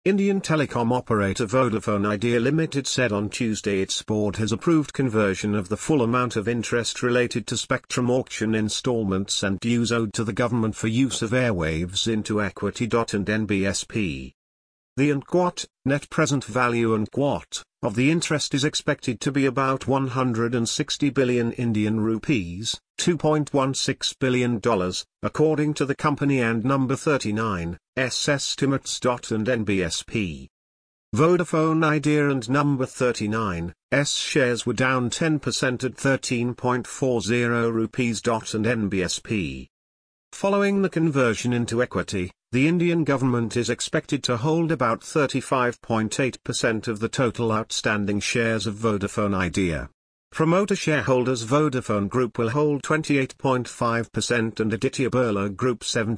Indian telecom operator Vodafone Idea Limited said on Tuesday its board has approved conversion of the full amount of interest related to spectrum auction installments and dues owed to the government for use of airwaves into equity. And NBSP. The NQuat, net present value NQuat, of the interest is expected to be about 160 billion Indian rupees, $2.16 billion, according to the company and Number 39's estimates. And NBSP. Vodafone Idea and Number 39's shares were down 10% at 13.40 rupees. And NBSP. Following the conversion into equity, the Indian government is expected to hold about 35.8% of the total outstanding shares of Vodafone Idea. Promoter shareholders Vodafone Group will hold 28.5% and Aditya Birla Group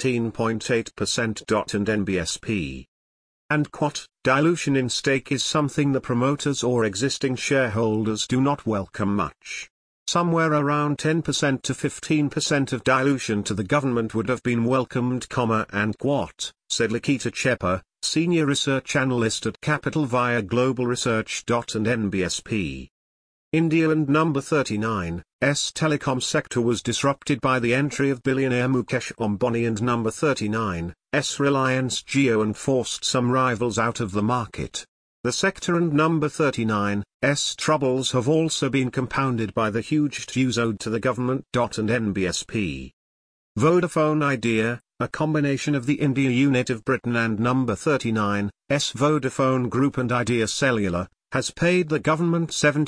17.8%. And NBSP. And NQuat, dilution in stake is something the promoters or existing shareholders do not welcome much. Somewhere around 10% to 15% of dilution to the government would have been welcomed, and NQuat, said Lakita Cheppa, senior research analyst at Capital via Global Research. And NBSP. India and Number 39's telecom sector was disrupted by the entry of billionaire Mukesh Ambani and Number 39's Reliance Jio and forced some rivals out of the market. The sector and Number 39's troubles have also been compounded by the huge dues owed to the government. And NBSP. Vodafone Idea, a combination of the India unit of Britain and Number 39's Vodafone Group and Idea Cellular, has paid the government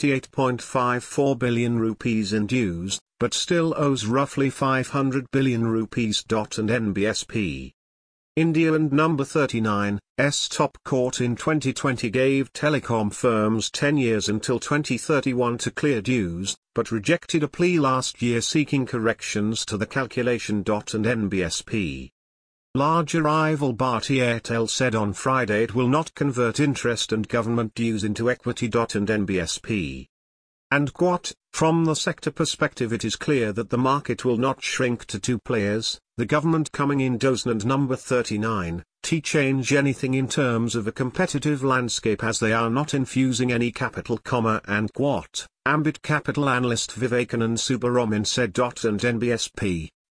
78.54 billion rupees in dues, but still owes roughly 500 billion rupees. And NBSP. India and Number 39's top court in 2020 gave telecom firms 10 years until 2031 to clear dues, but rejected a plea last year seeking corrections to the calculation. And NBSP. Larger rival Bharti Airtel said on Friday it will not convert interest and government dues into equity. And NBSP. And NQuat, from the sector perspective it is clear that the market will not shrink to two players, the government coming in doesn't and Number 39's change anything in terms of a competitive landscape as they are not infusing any capital, and NQuat, Ambit Capital analyst Vivekanand Subbaraman said. And NBSP.